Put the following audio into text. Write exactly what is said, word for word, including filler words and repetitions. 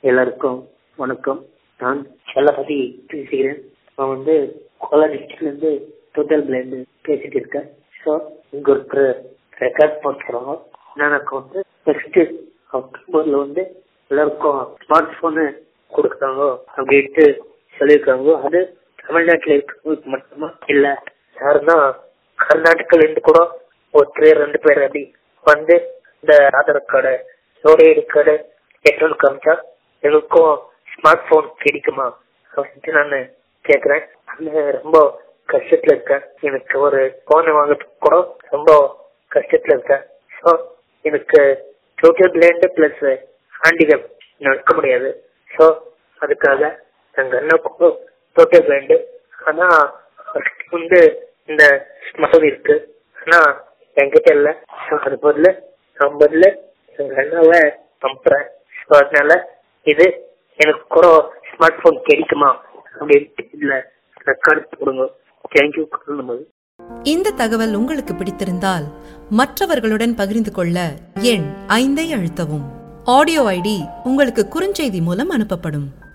எல்லாருக்கும் வணக்கம். நான் செல்லபதி பேசுகிறேன். நான் வந்து கோலா டிஸ்ட்ரிக்ட்ல இருந்து டோட்டல் பிளைண்ட் பேசிட்டு இருக்கேன். ஸோ இங்க ஒரு ரெக்கார்ட் போட்டுறோம். எனக்கு வந்து நெக்ஸ்ட் அக்டோபர்ல வந்து எல்லாருக்கும் ஸ்மார்ட் போனு கொடுக்குறாங்க அப்படின்ட்டு சொல்லியிருக்காங்க. அது தமிழ்நாட்டுல இருக்கிறவங்களுக்கு மட்டுமா இல்ல யாருன்னா கர்நாடகால இருந்து கூட ஒருத்தர் ரெண்டு பேர் அப்படி வந்து இந்த ஆதார் கார்டு ஓடிஐடி கார்டு எட்டு காமிச்சா எனக்கும் ஸ்மார்ட் போன் கிடைக்குமா அப்படின்ட்டு நான் கேக்குறேன். ரொம்ப கஷ்டத்துல இருக்கேன். எனக்கு ஒரு போனை வாங்குறதுக்கு கூட ரொம்ப கஷ்டத்துல இருக்கேன். ஸோ எனக்கு டோட்டல் பிளைண்ட் பிளஸ் ஹேண்டிகேப் நடக்க முடியாது. ஸோ அதுக்காக எங்க அண்ணாக்கும் டோட்டல் பிளைண்ட். ஆனா வந்து இந்த ஸ்மார்ட் இருக்கு, ஆனா என்கிட்ட இல்ல. அது பதில் நான் பதில் எங்க அண்ணாவை நம்புறேன். ஸோ அதனால இது எனக்கு கூட ஸ்மார்ட் போன் கிடைக்குமா அப்படின்ட்டு இதுல ரெக்கார்டு கொடுங்க. தேங்க்யூ. இந்த தகவல் உங்களுக்கு பிடித்திருந்தால் மற்றவர்களுடன் பகிர்ந்து கொள்ள எண் ஐந்தை அழுத்தவும். ஆடியோ ஐடி உங்களுக்கு குறுஞ்செய்தி மூலம் அனுப்பப்படும்.